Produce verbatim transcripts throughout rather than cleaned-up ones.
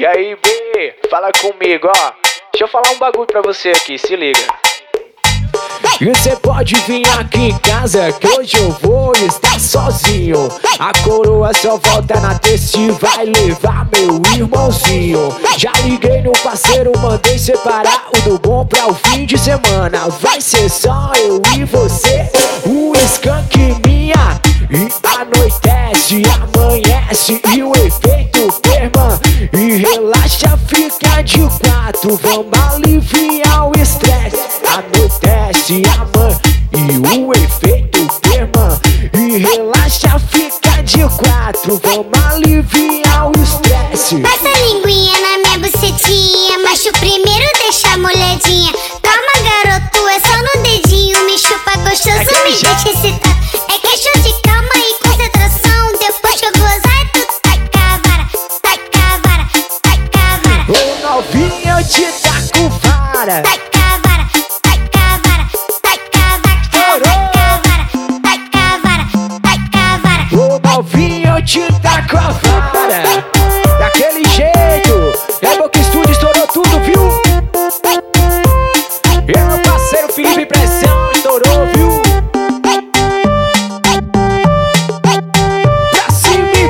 E aí, B, fala comigo, ó. Deixa eu falar um bagulho pra você aqui, se liga. E você pode vir aqui em casa que hoje eu vou estar sozinho. A coroa só volta na terça e vai levar meu irmãozinho. Já liguei no parceiro, mandei separar o do bom pra o fim de semana. Vai ser só eu e você, o skunk minha. E anoitece, amanhece e o efeito perma. E relaxa, fica de quatro, vamos aliviar o estresse. Anoitece, amanhece e o efeito perma. E relaxa, fica de quatro, vamos aliviar o estresse. Passa a linguinha na minha bucetinha, mas o primeiro deixa molhadinha. Calma, garoto, é só no dedinho. Me chupa gostoso, é me deixa excitado. É questão de calma e concentração. Depois que eu gozar, tu taca a vara, taca a vara, taca a vara. Ô novinha, eu te taco vara. Taca a vara, taca a vara, taca a vara, taca a vara, taca a vara. Ô novinha, eu te taco a vara. Daquele jeito, é bom que o estúdio estourou tudo, viu? E meu parceiro Felipe Pressão estourou, viu? Pra cima e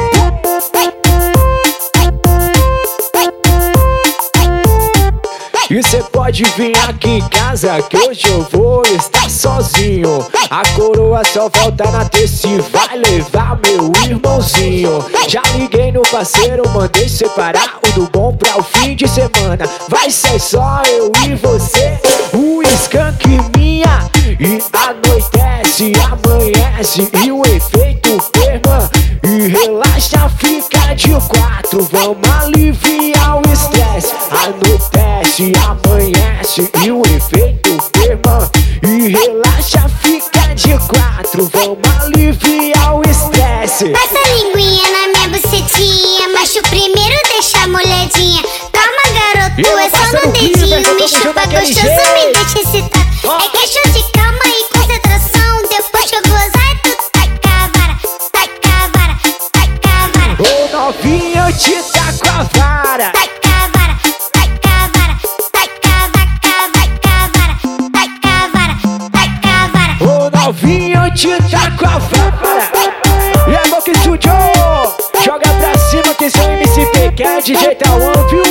E cê pode vir aqui em casa que hoje eu vou estar sozinho. A coroa só volta na terça e vai levar meu irmãozinho. Já liguei no parceiro, mandei separar o do bom pra o fim de semana. Vai ser só eu e você, o skunk minha. E anoitece, amanhece e o efeito perma. E relaxa, fica de quatro, vamos aliviar o estresse. Anoitece, amanhece e o efeito perma. E relaxa, fica de quatro, vamos aliviar o estresse. Passa a linguinha na minha bucetinha, mas o primeiro deixa molhadinha. Calma, garoto, é só no dedinho. Me chupa gostoso, me deixa excitado. É questão de calma e concentração. Depois que eu gozar, tu taca a vara, taca a vara, taca a vara. Ô novinha, eu te taco a vara. Taca a vara, taca a vara, taca a vara, taca a vara, taca a vara. Ô novinha, eu te taco a vara. E a boca estúdio, joga pra cima que seu M C P quer D J Tauan, viu?